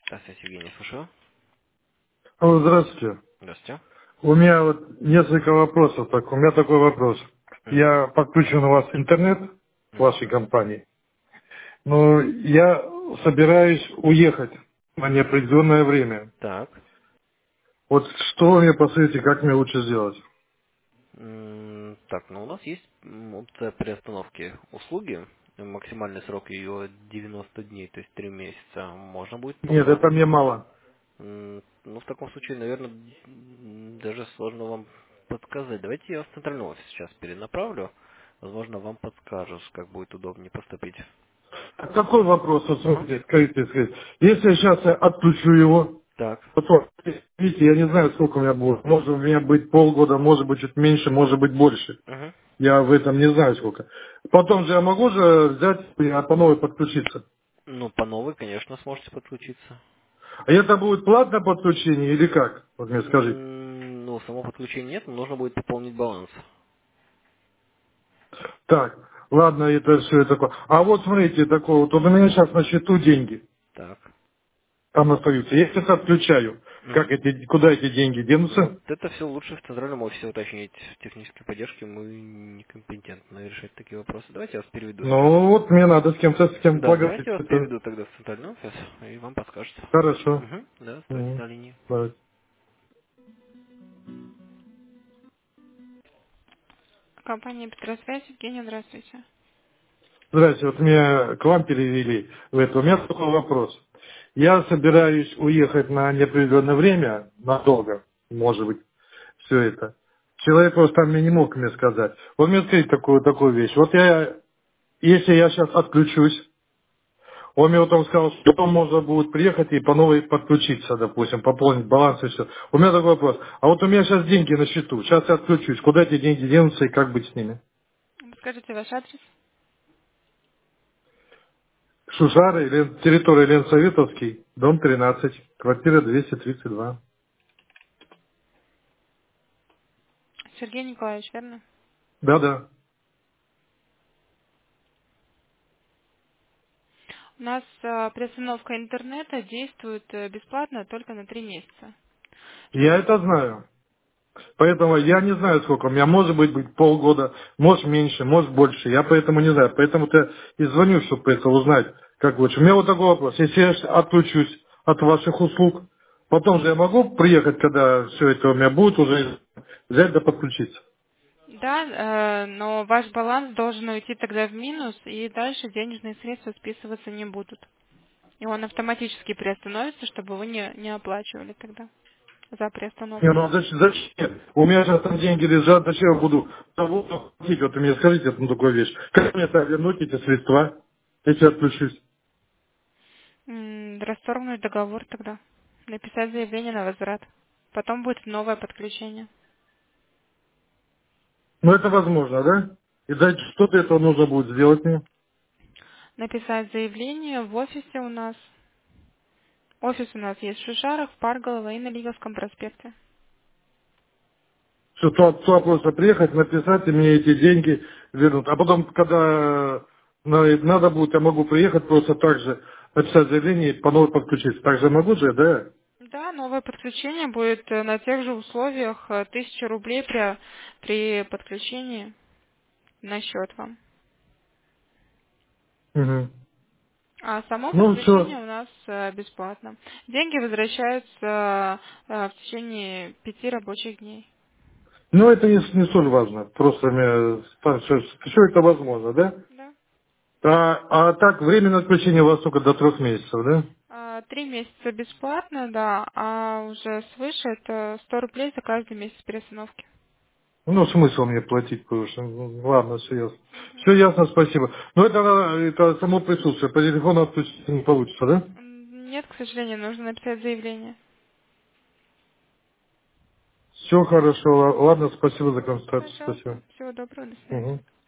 Здравствуйте, Евгений, слушаю. Алло, здравствуйте. Здравствуйте. У меня вот несколько вопросов. У меня такой вопрос. Мгм. Я подключен у вас интернет в вашей Мгм. компании, но я собираюсь уехать на неопределенное время. Так. Вот что вы мне посоветуете, как мне лучше сделать? Так, ну у нас есть опция приостановки услуги. Максимальный срок ее 90 дней, то есть 3 месяца. Можно будет Нет, это попробовать. мне мало. Ну, в таком случае, наверное, даже сложно вам подсказать. Давайте я вас в центральный офис сейчас перенаправлю. Возможно, вам подскажут, как будет удобнее поступить. А какой вопрос, вот Мгм. смотрите, скажите. Если я сейчас отключу его, Так. потом, видите, я не знаю, сколько у меня будет. Может у меня быть полгода, может быть чуть меньше, может быть больше. Мгм. Я в этом не знаю сколько. Потом же я могу же взять и по новой подключиться. Ну, по новой, конечно, сможете подключиться. А это будет платное подключение или как? Вот мне скажите. Ну, само подключение нет, но нужно будет пополнить баланс. Так, ладно, это все такое. А вот смотрите, такое, вот у меня сейчас на счету деньги. Так. Там остаются. Я сейчас отключаю. Мгм. Куда эти деньги Вот денутся? это все лучше в центральном офисе уточнить. В технической поддержке мы некомпетентны решать такие вопросы. Давайте я вас переведу. Ну вот мне надо с кем Да, поговорить. давайте я вас Это переведу тогда в центральный офис, и вам подскажут. хорошо. Угу. Да, стойте Мгм. на линии. Давайте. Компания Петросвязь, Евгения, здравствуйте. Здрасте, вот меня к вам перевели в это. У меня такой вопрос. Я собираюсь уехать на неопределенное время, надолго, может быть, все это. Человек просто там мне не мог мне сказать. Вот мне скажите такую вещь. Вот если я сейчас отключусь, он мне потом сказал, что потом можно будет приехать и по новой подключиться, допустим, пополнить баланс и все. У меня такой вопрос. А вот у меня сейчас деньги на счету. Сейчас я отключусь. Куда эти деньги денутся и как быть с ними? Скажите ваш адрес. Шушары, территория Ленсоветовский, дом 13, квартира 232. Сергей Николаевич, верно? Да-да. У нас приостановка интернета действует бесплатно только на 3 месяца. Я Чтобы... это знаю. Поэтому я не знаю, сколько у меня. Может быть полгода, может меньше, может больше. Я поэтому не знаю. Поэтому-то и звоню, чтобы это узнать, как лучше. У меня вот такой вопрос. Если я отключусь от ваших услуг, потом же я могу приехать, когда все это у меня будет, уже взять да подключиться? Да, но ваш баланс должен уйти тогда в минус, и дальше денежные средства списываться не будут. И он автоматически приостановится, чтобы вы не оплачивали тогда за Не, приостановку. ну зачем? У меня сейчас там деньги лежат, зачем я буду того платить? Вот вы мне скажите одну такую вещь. Как мне это вернуть эти средства, если отключусь? Расторгнуть договор тогда. Написать заявление на возврат. Потом будет новое подключение. Ну это возможно, да? И дать что-то этого нужно будет сделать мне. Написать заявление в офисе у нас. Офис у нас есть в Шишарах, в Парголово и на Лиговском проспекте. Что туда просто приехать, написать, и мне эти деньги вернут. А потом, когда надо будет, я могу приехать просто так же, написать заявление и по новой подключиться. Так же могу же, да? Да, новое подключение будет на тех же условиях, 1000 рублей при подключении на счет вам. Угу. А само Ну, подключение все. у нас бесплатно. Деньги возвращаются в течение 5 рабочих дней. Ну, это не столь важно. Просто мне, все это возможно, да? Да. А так, временное отключение у вас только до 3 месяцев, да? 3 месяца бесплатно, да, а уже свыше это 100 рублей за каждый месяц перестановки. Ну, смысл мне платить, потому что, ну, ладно, все ясно. Все ясно, спасибо. Но это само присутствие. По телефону отключить не получится, да? Нет, к сожалению, нужно написать заявление. Все хорошо. Ладно, спасибо за консультацию. Пожалуйста. Спасибо. Всего доброго, до свидания. Мгм.